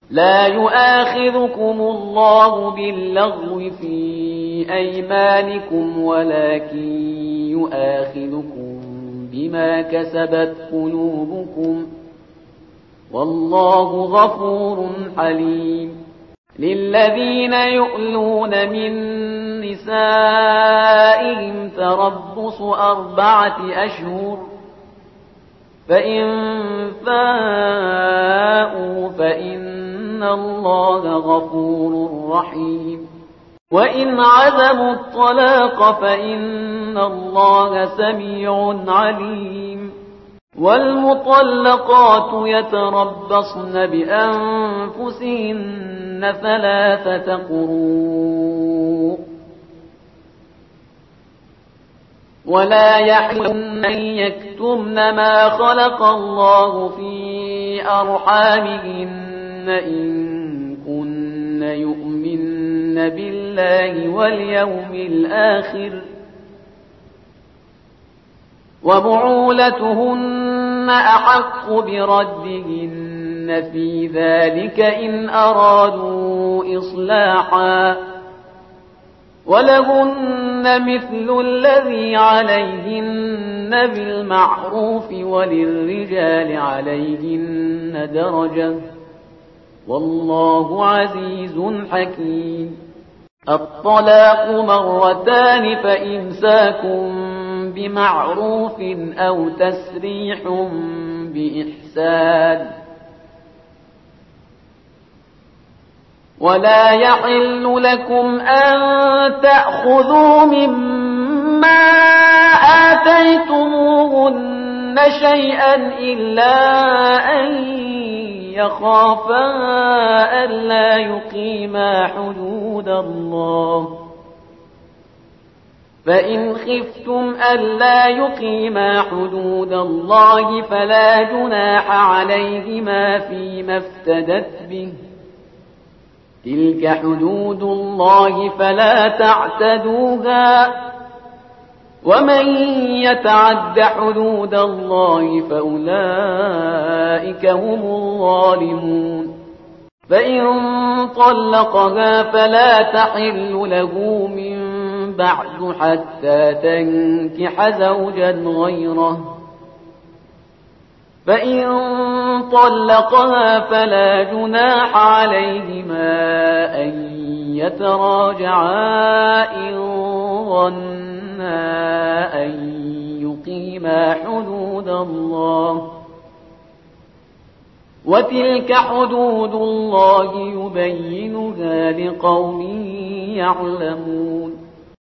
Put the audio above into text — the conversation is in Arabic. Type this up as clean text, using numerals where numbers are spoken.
لا يؤاخذكم الله باللغو في أيمانكم ولكن يؤاخذكم بما كسبت قلوبكم والله غفور حليم. للذين يؤلون من نسائهم تربص 4 أشهر فإن فاءوا فإن الله غفور رحيم. وإن عزموا الطلاق فإن الله سميع عليم. والمطلقات يتربصن بأنفسهن 3 قروء ولا يحل أن يكتمن ما خلق الله في أرحامهن إن كن يؤمن بالله واليوم الآخر وبعولتهن أحق بردهن في ذلك إن أرادوا إصلاحا ولهن مثل الذي عليهن بالمعروف وللرجال عليهن درجة والله عزيز حكيم. الطلاق 2 فإمساكم بمعروف أو تسريح بإحسان. ولا يحل لكم أن تأخذوا مما آتيتموهن شيئا إلا أن يخافا ألا يقيما حدود الله فإن خفتم ألا يقيما حدود الله فلا جناح عليهما فيما افتدت به تلك حدود الله فلا تعتدوها ومن يتعد حدود الله فأولئك هم الظالمون. فإن طلقها فلا تحل له من بعد حتى تنكح زوجا غيره فإن طلقها فلا جناح عليهما أن يتراجعا إن ظنا أن يقيما حدود الله وتلك حدود الله يبينها لقوم يعلمون.